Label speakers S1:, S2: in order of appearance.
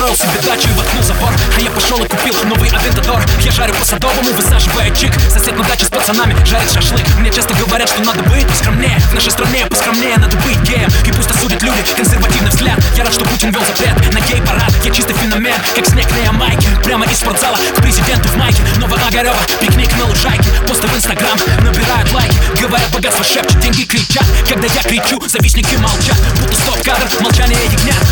S1: Построил себе дачу и воткнул забор. А я пошел и купил новый Авентадор. Я жарю по-садовому, высаживая чик. Сосед на даче с пацанами жарит шашлык. Мне часто говорят, что надо быть поскромнее. В нашей стране поскромнее надо быть геем. И пусть осудят люди консервативный взгляд. Я рад, что Путин вел запрет на гей-парад. Я чистый феномен, как снег на Ямайке. Прямо из спортзала к президенту в майке. Новоогарева, пикник на лужайке. Посты в Инстаграм набирают лайки. Говорят, богатство шепчет, деньги кричат. Когда я кричу, завистники молчат. Будто стоп-кадр, молчание ягнят.